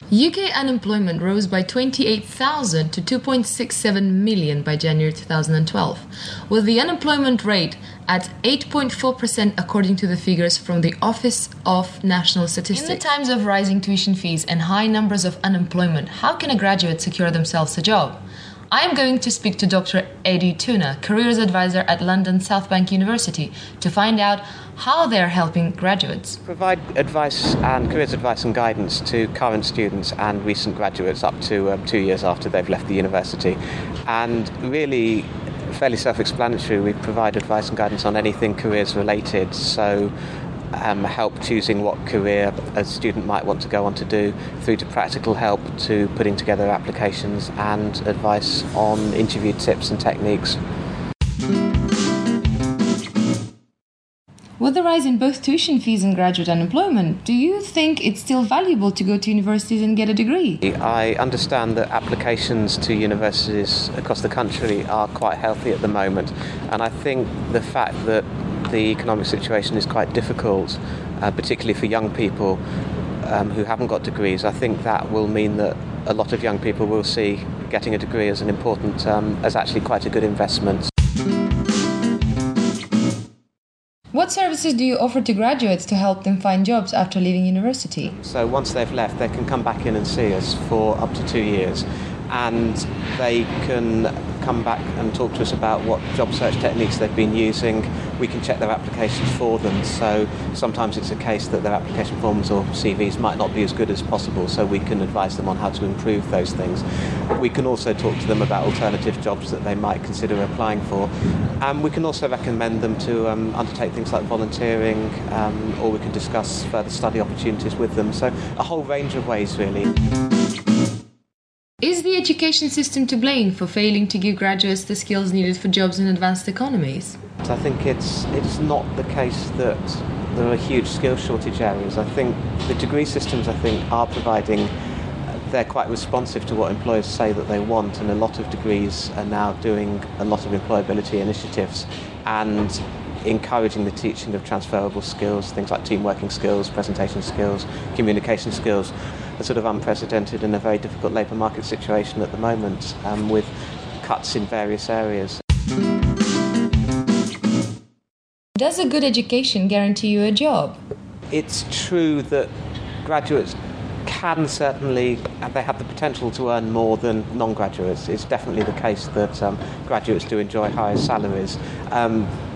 UK unemployment rose by 28,000 to 2.67 million by January 2012, with the unemployment rate at 8.4% according to the figures from the Office of National Statistics. In the times of rising tuition fees and high numbers of unemployment, how can a graduate secure themselves a job? I am going to speak to Dr. Eddie Tuna, Careers Advisor at London South Bank University, to find out how they're helping graduates. Provide advice and careers advice and guidance to current students and recent graduates up to 2 years after they've left the university. And really, fairly self-explanatory, we provide advice and guidance on anything careers related. So help choosing what career a student might want to go on to do, through to practical help to putting together applications and advice on interview tips and techniques. With the rise in both tuition fees and graduate unemployment, do you think it's still valuable to go to universities and get a degree? I understand that applications to universities across the country are quite healthy at the moment, and I think the fact that the economic situation is quite difficult, particularly for young people who haven't got degrees, I think that will mean that a lot of young people will see getting a degree as an important, as actually quite a good investment. What services do you offer to graduates to help them find jobs after leaving university? So once they've left, they can come back in and see us for up to 2 years, and they can come back and talk to us about what job search techniques they've been using. We can check their applications for them, so sometimes it's a case that their application forms or CVs might not be as good as possible, so we can advise them on how to improve those things. We can also talk to them about alternative jobs that they might consider applying for. We can also recommend them to undertake things like volunteering, or we can discuss further study opportunities with them, so a whole range of ways really. Is the education system to blame for failing to give graduates the skills needed for jobs in advanced economies? I think it's not the case that there are huge skill shortage areas. I think the degree systems, are providing, they're quite responsive to what employers say that they want, and a lot of degrees are now doing a lot of employability initiatives and encouraging the teaching of transferable skills, things like team working skills, presentation skills, communication skills, are sort of unprecedented in a very difficult labour market situation at the moment, with cuts in various areas. Does a good education guarantee you a job? It's true that graduates can certainly, they have the potential to earn more than non-graduates. It's definitely the case that graduates do enjoy higher salaries.